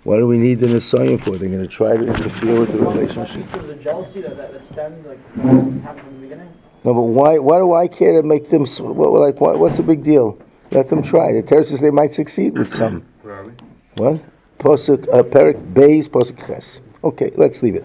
What do we need the Nisayon for? They're going to try to interfere with the relationship. There was a jealousy that stemmed, happened from the beginning. No, but why do I care to make them? What's the big deal? Let them try. The Torah says they might succeed with some. What? Posuk Perik Beis Posuk Ches. Okay, let's leave it.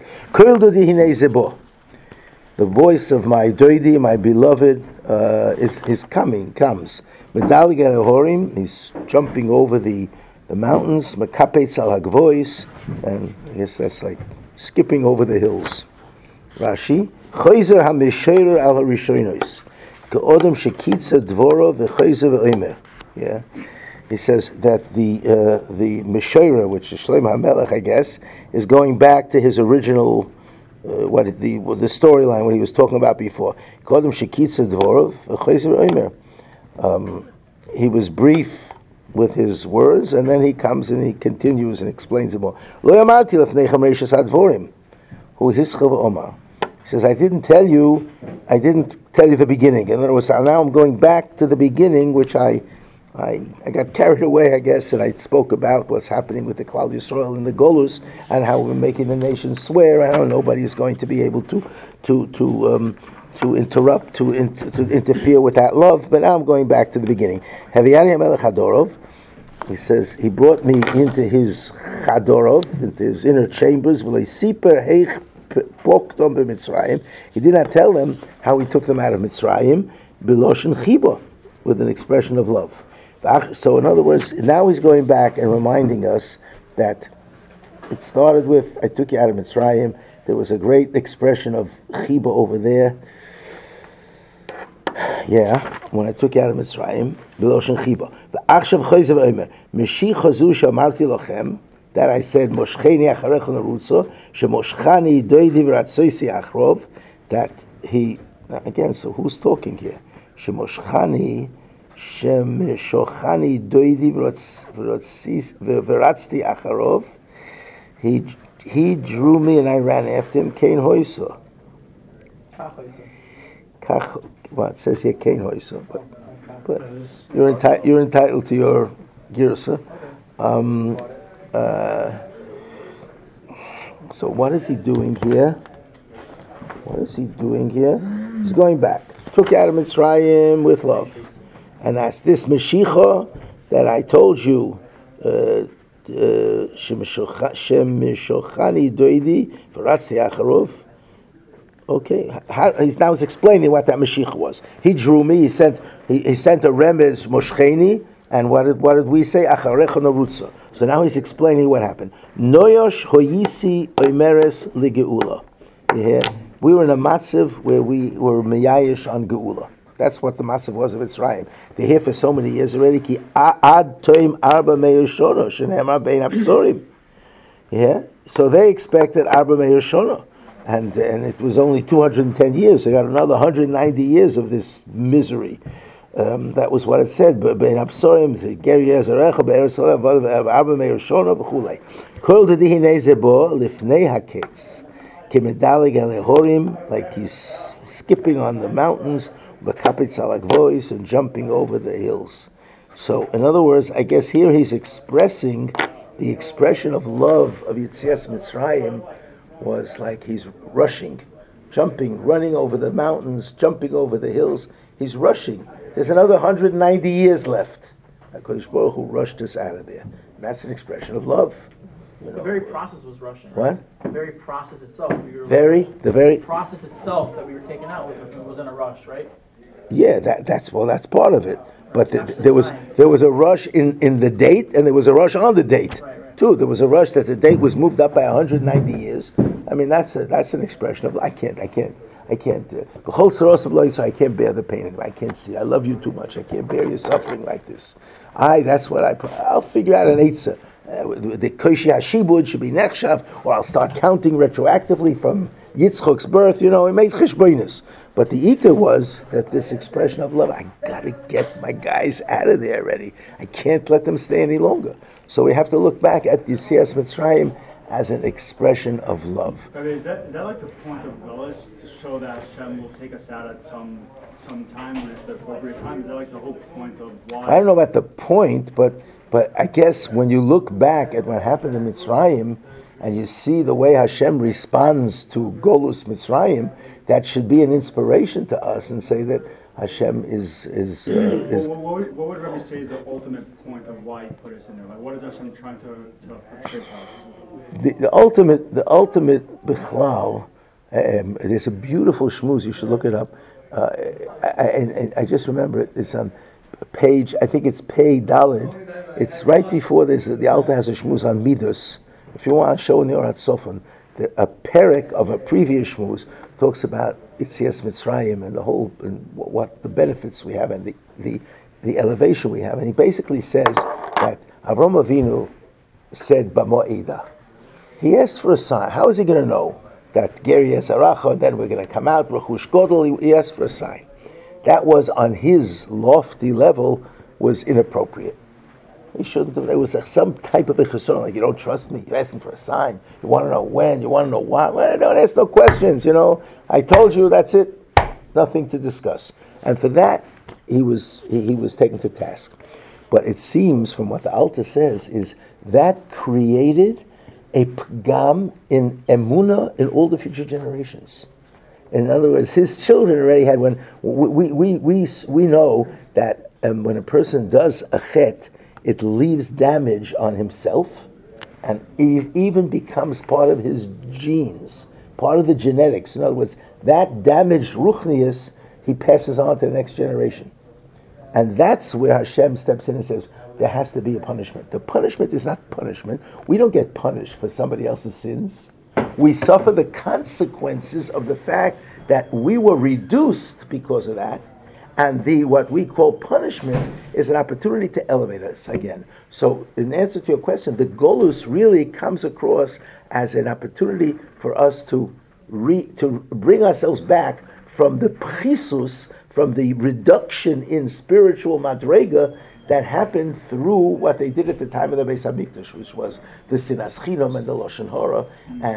The voice of my doidi, my beloved, comes. He's jumping over the mountains. Mekapetz al hagvois, and I guess that's like skipping over the hills. Rashi, Choizer HaMesherer al HaRishonos, Ke'odem Shekitza Dvoro v'Choizer v'Omer. Yeah, he says that the Mesherer, which is Shlomo HaMelech, I guess, is going back to his original the storyline what he was talking about before. Ke'odem Shekitza Dvoro v'Choizer v'Omer. He was brief with his words, and then he comes and he continues and explains it more. Lo yamarti lefnechem reishas hadvorim, hu hischa v'omar. He says, I didn't tell you the beginning. In other words, now I'm going back to the beginning, which I got carried away, I guess, and I spoke about what's happening with the Klal Yisrael and the Golus, and how we're making the nation swear. I don't know, nobody is going to be able to interrupt, to interfere with that love. But now I'm going back to the beginning. Haviani HaMelech Hadorov, he says, he brought me into his Chadorov, into his inner chambers. He did not tell them how he took them out of Mitzrayim, Biloshin Chiba, with an expression of love. So in other words, now he's going back and reminding us that it started with, I took you out of Mitzrayim. There was a great expression of Chiba over there. Yeah, when I took you out of Mitzrayim, Biloshin Chiba. That I said, Moshcheni acharecha narutzo, shemoshchani doidi v'ratzoisi achrov, that he, again, so who's talking here? Shemoshchani doidi v'ratzti acharov, he drew me and I ran after him, kein hoiso. Well, it says here kein hoiso, but you're entitled to your girsa. So what is he doing here? He's going back. Took you out of Mitzrayim with love. And that's this Meshicha that I told you, Shemeshochani doidi v'ratzti acharov. Okay, he's now explaining what that Meshicha was. He drew me, he sent a remez Moshcheni, and what did we say? Acharecha narutza. So now he's explaining what happened. Noyosh hoyisi oimeres ligeula. We were in a matziv where we were meyayish on geula. That's what the matziv was of Mitzrayim. They're here for so many years already. Ki ad toim arba meir shono shenemar bein absorim. Yeah. So they expected arba meir shono, and it was only 210 years. They got another 190 years of this misery. That was what it said. Bein absorim geri ezarecha be'eretz arba meir shono v'chulei. Kol dedihinei zebo lifnei haketz kimedalig alehorim, like he's skipping on the mountains, b'kapitz alagvois, and jumping over the hills. So, in other words, I guess here he's expressing the expression of love of Yetzias Mitzrayim was like he's rushing, jumping, running over the mountains, jumping over the hills. He's rushing. There's another 190 years left. HaKadosh Baruch Hu rushed us out of there. And that's an expression of love. The very process was rushing. What? The very process itself. The very process itself that we were taking out was in a rush, right? Yeah, that's part of it. But there was a rush in the date, and there was a rush on the date too. There was a rush that the date was moved up by 190 years. I mean, that's an expression of I can't. The whole soros of life, I can't bear the pain. I can't see. I love you too much. I can't bear your suffering like this. I'll figure out an eitzah. The Koshi Hashibud should be nechshav, or I'll start counting retroactively from Yitzchok's birth. He made cheshbonis. But the Ika was that this expression of love, I gotta get my guys out of there already. I can't let them stay any longer. So we have to look back at Yetzias Mitzrayim as an expression of love. But is that like the point of Golas, to show that Hashem will take us out at some time when it's the appropriate time? Is that like the whole point of why? I don't know about the point, but I guess when you look back at what happened in Mitzrayim, and you see the way Hashem responds to Golus Mitzrayim, that should be an inspiration to us and say that Hashem is. What would Rabbi say is the ultimate point of why He put us in there? Like, what is Hashem trying to portray to us? The ultimate Bichlal. There's a beautiful shmuz. You should look it up. I just remember it. It's on page. I think it's Pei Dalid. It's right before this. The Alta has a shmuz on Midas. If you want to show in the Orat Sofon, a perek of a previous shmuz talks about Yitzias Mitzrayim and the whole, and what the benefits we have and the elevation we have. And he basically says that Avram Avinu said B'mo'eda. He asked for a sign. How is he going to know that Geri Yesaracha, and then we're going to come out, Rechush Godel? He asked for a sign. That was on his lofty level, was inappropriate. He shouldn't have. There was some type of a chesron, like, you don't trust me, you're asking for a sign, you want to know when, you want to know why. Well, don't ask no questions, I told you, that's it. Nothing to discuss. And for that, he was taken to task. But it seems, from what the Alta says, is that created a pgam in emuna in all the future generations. In other words, his children already had, when we know that when a person does a chet, it leaves damage on himself, and even becomes part of his genes, part of the genetics. In other words, that damaged ruchnius, he passes on to the next generation. And that's where Hashem steps in and says, there has to be a punishment. The punishment is not punishment. We don't get punished for somebody else's sins. We suffer the consequences of the fact that we were reduced because of that. And what we call punishment is an opportunity to elevate us again. So in answer to your question, the Golus really comes across as an opportunity for us to bring ourselves back from the pchisus, from the reduction in spiritual madrega that happened through what they did at the time of the Beis HaMikdash, which was the Sinas Chinam and the Lashon Hara,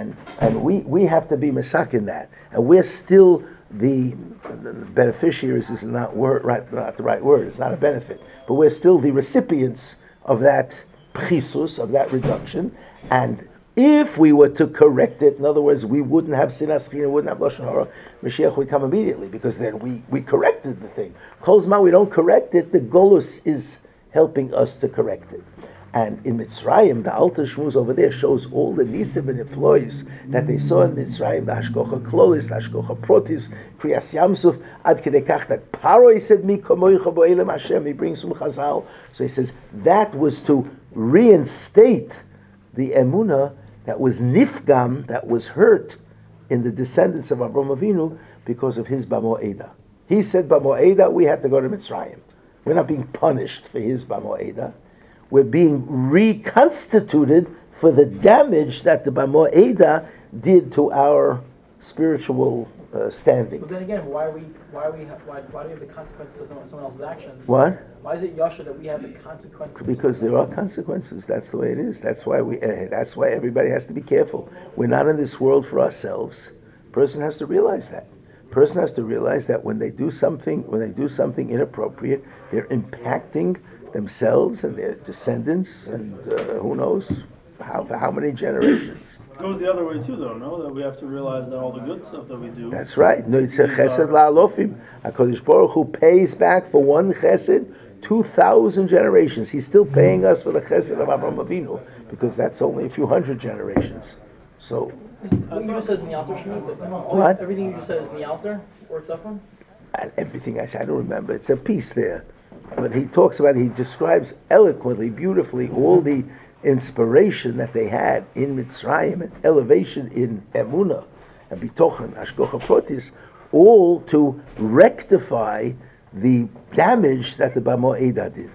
and we have to be mesak in that, and we're still the beneficiaries. Is not the right word. It's not a benefit, but we're still the recipients of that pchisus, of that reduction. And if we were to correct it, in other words, we wouldn't have sinas chinam, wouldn't have lashon hara, Mashiach would come immediately, because then we corrected the thing. Kol zman we don't correct it, the golus is helping us to correct it. And in Mitzrayim, the Alter Shmuz over there shows all the nisim and iflois that they saw in Mitzrayim, the Hashkocha Klolis, the Hashkocha Protis, Kriyas Yamsuf, Ad Kedei Kach, that Paro, he said, Mi Kamoicha Bo'elem Hashem, he brings from Chazal. So he says, that was to reinstate the Emunah that was nifgam, that was hurt in the descendants of Avraham Avinu because of his B'mo'eda. He said B'mo'eda, we had to go to Mitzrayim. We're not being punished for his B'mo'eda. We're being reconstituted for the damage that the B'mo'eda did to our spiritual standing. But then again, why do we have the consequences of someone else's actions? What? Why is it Yasha that we have the consequences? Because there are consequences. That's the way it is. That's why that's why everybody has to be careful. We're not in this world for ourselves. Person has to realize that. Person has to realize that when they do something inappropriate, they're impacting themselves and their descendants, and who knows for how many generations. It goes the other way too, though, no? That we have to realize that all the good stuff that we do. That's right. No, it's a chesed la'alofim. HaKadosh Baruch Hu pays back for one chesed 2,000 generations. He's still paying us for the chesed of Avraham Avinu, because that's only a few hundred generations. So, What you just said is in the altar, Shmuel? What? Everything you just said is in the altar, or it's Safran? and everything I said, I don't remember. It's a piece there. But he talks about, he describes eloquently, beautifully, all the inspiration that they had in Mitzrayim and elevation in Emunah and Bitochen, Hashkocha Protis, all to rectify the damage that the B'mo'eda did.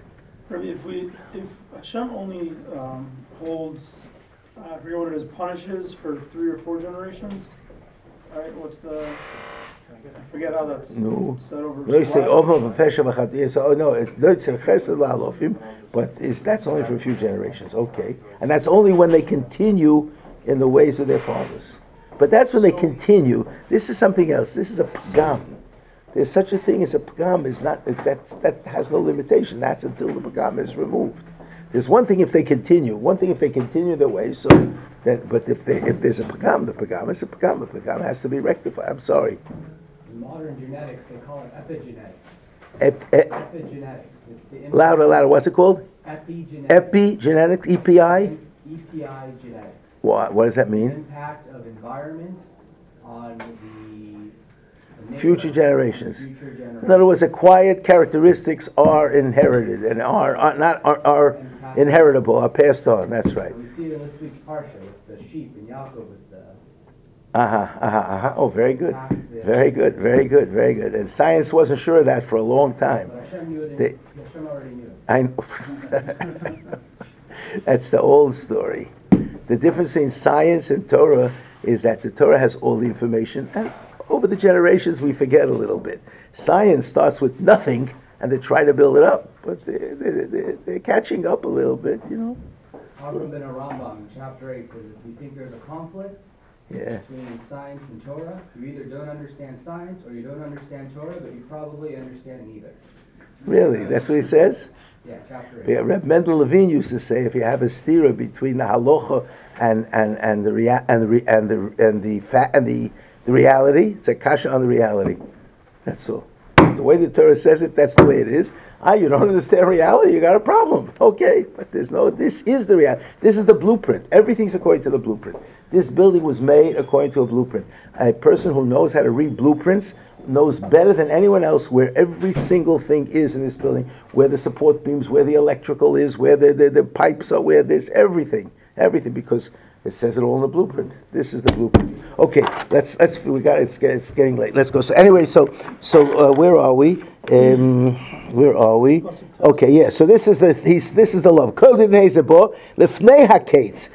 If Hashem only holds, I forget what it is, punishes for 3 or 4 generations, right? What's the... I forget how that's set over. No, you say over b'fesha b'chatiyah. Oh no, it's chesed la'alofim, but that's only for a few generations. Okay, and that's only when they continue in the ways of their fathers. But that's when they continue. This is something else. This is a pagam. There's such a thing as a pagam. That has no limitation. That's until the pagam is removed. There's one thing if they continue. One thing if they continue their way. So, but if there's a pagam, the pagam is a pagam. The pagam has to be rectified. I'm sorry. In modern genetics, they call it epigenetics. Epigenetics. It's the Louder. What's it called? Epigenetics. Epigenetics. EPI. EPI genetics. What does that The mean? impact of environment on the Future neighborhood, generations. Future generations. In other words, acquired characteristics are inherited and are inheritable, are passed on. That's right. We see it in this week's parsha with the sheep and Yaakov with the. Oh, very good. Very good. And science wasn't sure of that for a long time. But Hashem knew it. Hashem already knew it. I know. That's the old story. The difference between science and Torah is that the Torah has all the information, and over the generations we forget a little bit. Science starts with nothing, and they try to build it up, but they're catching up a little bit, you know. Avram ben Rambam in chapter 8 says if you think there's a conflict between science and Torah, you either don't understand science or you don't understand Torah, but you probably understand neither. Really? That's what he says? Yeah, chapter 8. Yeah, Reb Mendel Levine used to say if you have a stira between the halacha and the reality, it's a kasha on the reality. That's all. The way the Torah says it, that's the way it is. You don't understand reality, you got a problem. Okay, but this is the reality. This is the blueprint. Everything's according to the blueprint. This building was made according to a blueprint. A person who knows how to read blueprints knows better than anyone else where every single thing is in this building, where the support beams, where the electrical is, where the pipes are, where there's everything, because it says it all in the blueprint. This is the blueprint. Okay, it's getting late. Let's go. So anyway, so where are we? Where are we? Okay, yeah. So this is the love. Lifnei hakates.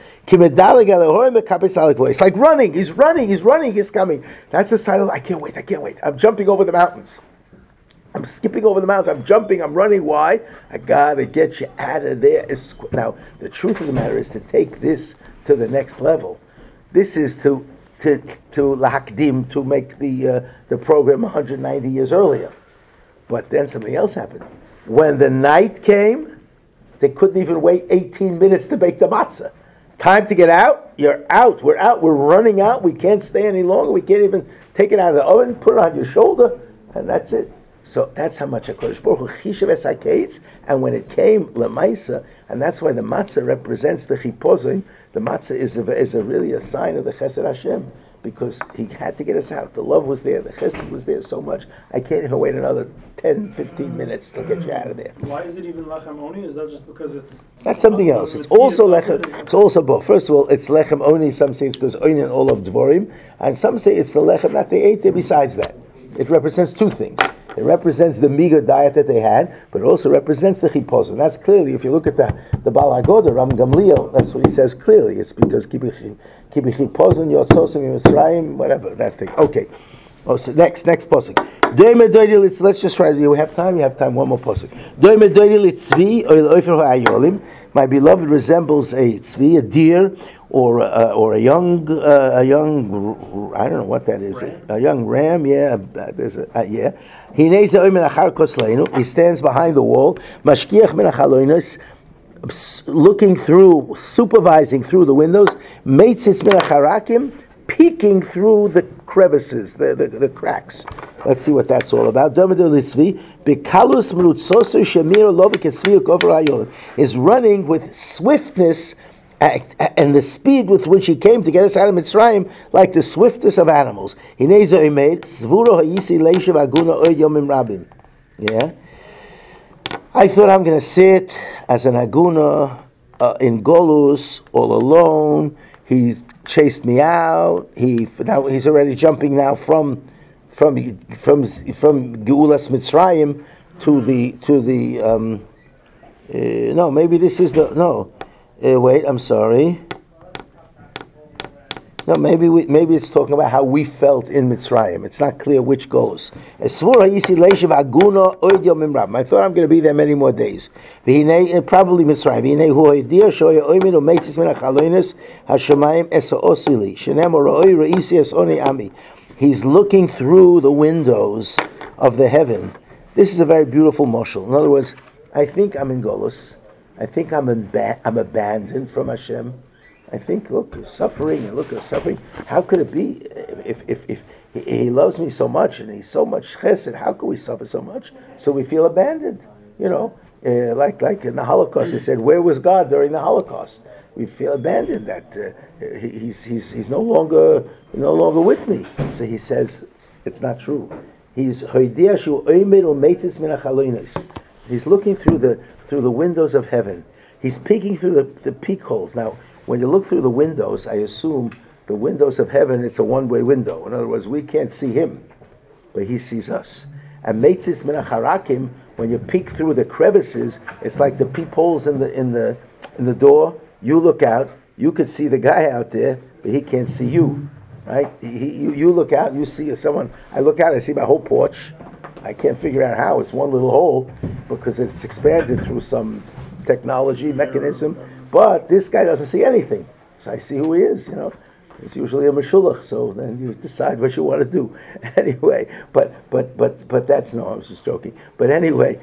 It's like running. He's coming. That's the sign of I can't wait. I'm jumping over the mountains. I'm skipping over the mountains. I'm jumping. I'm running. Why? I gotta get you out of there. Now, the truth of the matter is to take this to the next level. This is to lahakdim, to make the program 190 years earlier. But then something else happened. When the night came, they couldn't even wait 18 minutes to bake the matzah. Time to get out. You're out. We're out. We're running out. We can't stay any longer. We can't even take it out of the oven, put it on your shoulder, and that's it. So that's how much HaKadosh Baruch Hu chishav es hakates. And when it came lemaisa, and that's why the matzah represents the chipozim. The matzah is really a sign of the Chesed Hashem, because he had to get us out. The love was there. The chesed was there so much. I can't even wait another 10, 15 minutes to get you out of there. Why is it even lechem oni? Is that just because it's... That's something else. It's also lechem. It's also both. First of all, it's lechem oni. Some say it's because oinin all of dvorim, and some say it's the lechem that they ate there besides that. It represents two things. It represents the meager diet that they had, but it also represents the chipozim. That's clearly, if you look at the Baal HaGoda, Ram Gamliel, that's what he says clearly. It's because kibi chipozim, yotzosim, Yisraim, whatever, that thing. Okay. Oh, so next pasuk. Let's just try it. We have time. One more pasuk. My beloved resembles a tzvi, a deer, or a young. I don't know what that is. A young ram. Yeah, there's yeah. He stands behind the wall. Looking through, supervising through the windows. Peeking through the crevices, the cracks. Let's see what that's all about. Is running with swiftness and the speed with which he came to get us out of Mitzrayim, like the swiftness of animals. Yeah. I thought I'm going to sit as an aguna in Golus all alone. He's chased me out. He's already jumping now from Geulas Mitzrayim to the maybe this is the wait, I'm sorry. No, maybe it's talking about how we felt in Mitzrayim. It's not clear which goes. I thought I'm going to be there many more days. Probably Mitzrayim. He's looking through the windows of the heaven. This is a very beautiful mashal. In other words, I think I'm in Golus. I think I'm abandoned from Hashem. I think, look, suffering, and look at suffering. How could it be? If he loves me so much and he's so much chesed, how could we suffer so much? So we feel abandoned. Like in the Holocaust, they said, where was God during the Holocaust? We feel abandoned, that he's no longer with me. So he says, it's not true. He's looking through the windows of heaven. He's peeking through the peek holes. Now, when you look through the windows, I assume the windows of heaven, it's a one-way window. In other words, we can't see him, but he sees us. And meitzis min hacharakim, when you peek through the crevices, it's like the peepholes in the door. You look out, you could see the guy out there, but he can't see you, right? You look out, you see someone. I look out, I see my whole porch. I can't figure out how. It's one little hole because it's expanded through some technology mechanism. But this guy doesn't see anything. So I see who he is, It's usually a meshulach, so then you decide what you want to do. Anyway, but that's, no, I was just joking. But anyway,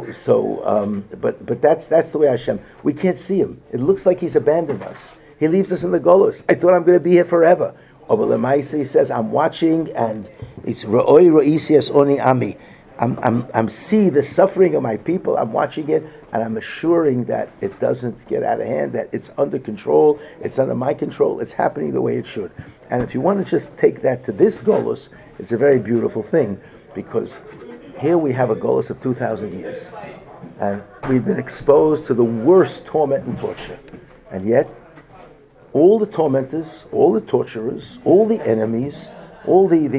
but that's the way Hashem. We can't see him. It looks like he's abandoned us. He leaves us in the golus. I thought I'm going to be here forever. He says, I'm watching, and it's Ro'oi Ro'isias Oni Ami. I'm seeing the suffering of my people. I'm watching it, and I'm assuring that it doesn't get out of hand, that it's under control, it's under my control, it's happening the way it should. And if you want to just take that to this golus, it's a very beautiful thing, because here we have a golus of 2,000 years, and we've been exposed to the worst torment and torture, and yet all the tormentors, all the torturers, all the enemies, all the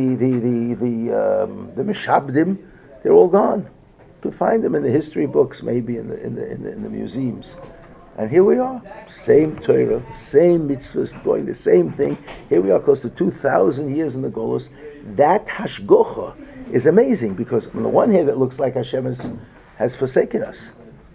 mishabdim, they're all gone. You could find them in the history books, maybe in the museums. And here we are, same Torah, same mitzvahs, doing the same thing. Here we are, close to 2,000 years in the Golus. That hashgocha is amazing, because on the one hand, it looks like Hashem has forsaken us.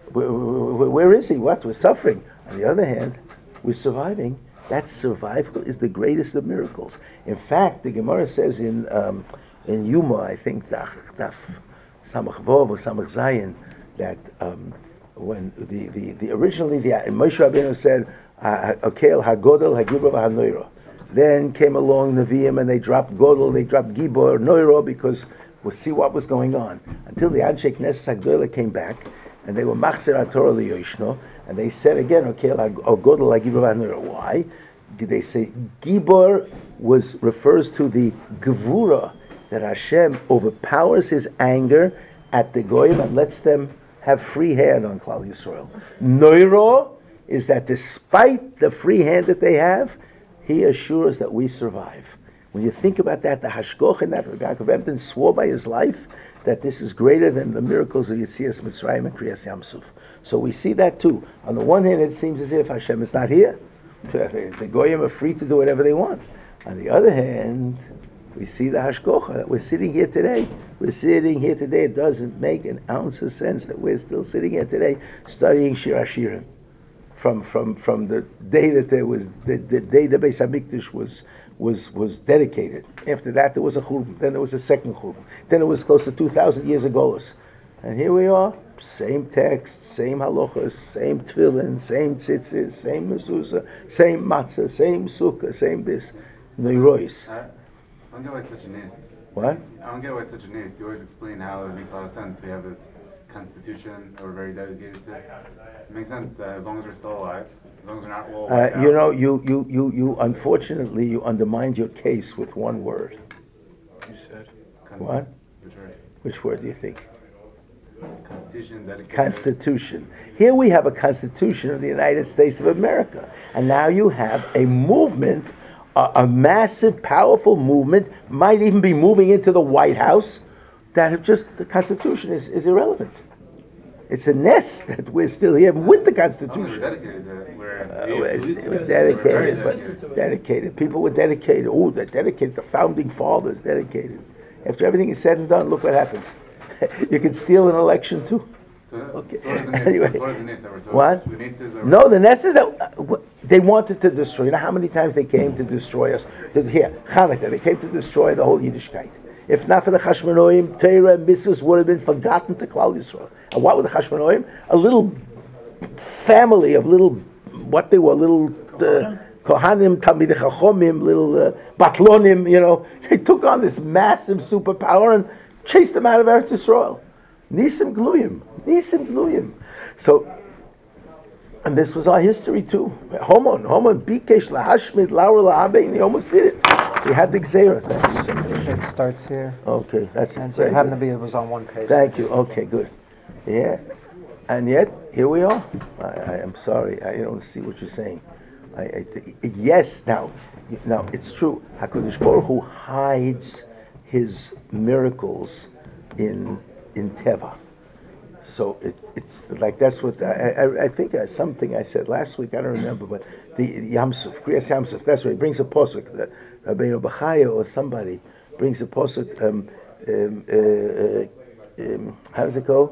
Where is he? What? We're suffering. On the other hand, we're surviving. That survival is the greatest of miracles. In fact, the Gemara says in Yuma, I think, Daf Samach Vov or Samach Zayin, that when originally Moshe Rabbeinu said, "Okel Hagodol Hagibor HaNoiro," then came along Nevi'im and they dropped Godol, they dropped Gibor Noiro, because we'll see what was going on. Until the Anshe Knesset Hagdola came back, and they were Machzer HaTorah LiYoshno, and they said again, Okel Hagodol Hagibor HaNoiro. Why? They say Gibor refers to the Gevura, that Hashem overpowers his anger at the Goyim and lets them have free hand on Klal Yisrael. Noiro is that despite the free hand that they have, he assures that we survive. When you think about that, the Hashgoch in that, Rabbi Yaakov Emden swore by his life that this is greater than the miracles of Yetzias Mitzrayim and Kriyas Yamsuf. So we see that too. On the one hand, it seems as if Hashem is not here. The Goyim are free to do whatever they want. On the other hand, we see the hashgocha, that we're sitting here today. We're sitting here today. It doesn't make an ounce of sense that we're still sitting here today studying Shir Hashirim from the day that there was the day the Beis Hamikdash was dedicated. After that, there was a churban. Then there was a second churban. Then it was close to 2,000 years of golus. And here we are, same text, same halachas, same tefillin, same tzitzis, same mezuzah, same matzah, same sukkah, same this. Neirois. I don't get why it's such a nace. What? I don't get why it's such a nace. You always explain how it makes a lot of sense. We have this constitution that we're very dedicated to. It makes sense as long as we're still alive, as long as we're not all wiped out. You unfortunately, you undermined your case with one word. You said. What? Which word? Which word do you think? Constitution, dedicated. Constitution. Here we have a Constitution of the United States of America. And now you have a movement, a massive, powerful movement, might even be moving into the White House, that have just, the Constitution is irrelevant. It's a nest that we're still here with the We're Constitution. dedicated to it. We're dedicated, but dedicated. People were dedicated. Oh, they're dedicated. The founding fathers dedicated. After everything is said and done, look what happens. You can steal an election too. Okay. Anyway, what? No, the nest is that they wanted to destroy. You know how many times they came to destroy us? Here, Hanukkah, they came to destroy the whole Yiddishkeit. If not for the Chashmonoim, Torah and mitzvahs would have been forgotten to Klal Yisrael. And what were the Chashmonoim? A little family of little, what they were, little Kohanim, Talmidei Chachomim, little Batlonim, you know. They took on this massive superpower and chased them out of Eretz Yisrael. Nisim Gluyim. So, and this was our history too. Homon, Bikesh Lahashmid, Laur La'abe, and he almost did it. He had the Gzeira. Thank you so much. It starts here. Okay, that's And so it happened to be, it was on one page. Thank you. Okay, good. Yeah. And yet, here we are. I am sorry. I don't see what you're saying. Yes, now, it's true. HaKadosh Baruch Hu hides his miracles in Teva. So it's like that's what I think something I said last week. I don't remember, but the Yamsuf, Kriyas Yamsuf. That's where he brings a posuk. Rabbeinu Bachaya or somebody brings a posuk. How does it go?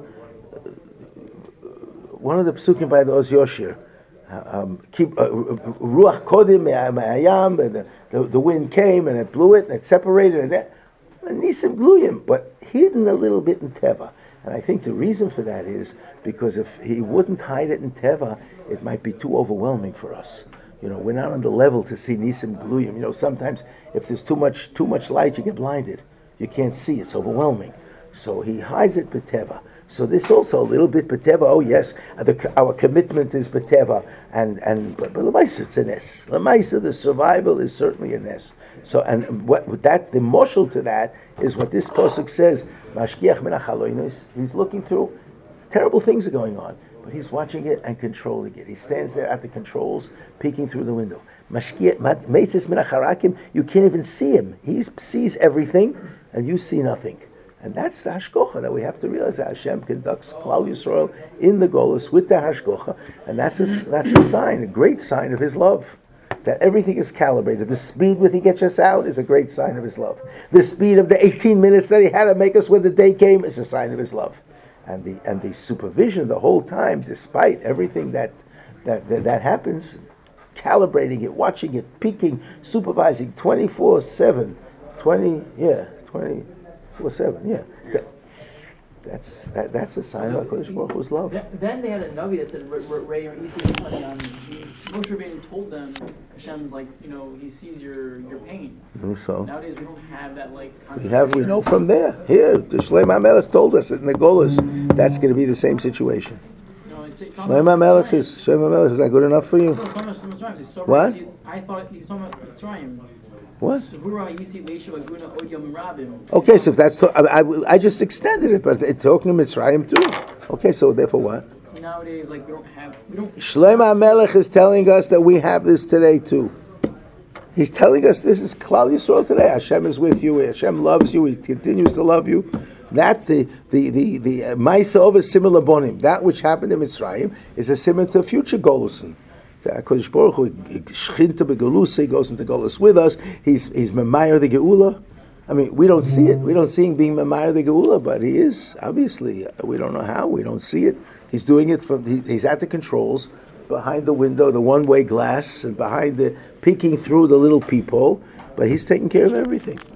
One of the psukim by the Oz Yoshir. Keep Ruach Kodim Me'ayam. The wind came and it blew it and it separated and Nisim Gluyim, but hidden a little bit in Teva. And I think the reason for that is because if he wouldn't hide it in Teva, it might be too overwhelming for us. You know, we're not on the level to see Nisim Gluyim. You know, sometimes if there's too much light, you get blinded. You can't see; it's overwhelming. So he hides it b'teva. So this also a little bit b'teva. Oh yes, our commitment is b'teva, but l'maisa it's a nes. L'maisa, the survival is certainly a nes. So and what that the moshel to that is what this pasuk says. Mashgiach min hachalonos. He's looking through. Terrible things are going on, but he's watching it and controlling it. He stands there at the controls, peeking through the window. Mashgiach meitzis min hacharakim. You can't even see him. He sees everything, and you see nothing. And that's the hashkocha that we have to realize that Hashem conducts Klal Yisrael in the Golus with the hashkocha, and that's a sign, a great sign of His love. That everything is calibrated. The speed with He gets us out is a great sign of His love. The speed of the 18 minutes that He had to make us when the day came is a sign of His love. And the supervision the whole time, despite everything that happens, calibrating it, watching it, peeking, supervising 24/7, 24/7. Yeah, that's a sign of HaKadosh Baruch Hu's love. Then they had a Navi that said, Ray or Isi, Moshe Rabbeinu told them, Hashem's like, He sees your pain. So nowadays we don't have that we know from there. Here, the Shlomo HaMelech told us that in the Golus, that's going to be the same situation. Shlomo HaMelech is that good enough for you? What? I thought he was talking about Mitzrayim. What? Okay, so if that's I just extended it, but it's talking Mitzrayim too. Okay, so therefore what? Nowadays, we don't. Shlomo HaMelech is telling us that we have this today too. He's telling us this is Klal Yisrael today. Hashem is with you. Hashem loves you. He continues to love you. That the Ma'isa of a similar bonim. That which happened in Mitzrayim is a similar to future Golusin. The HaKadosh Baruch Hu Shchinta beGelusa, He goes into Golus with us. He's Memayer the Geula. I mean, we don't see it. We don't see Him being Memayer the Geula, but He is, obviously. We don't know how. We don't see it. He's doing it He's at the controls, behind the window, the one-way glass, and behind peeking through the little peephole, but He's taking care of everything.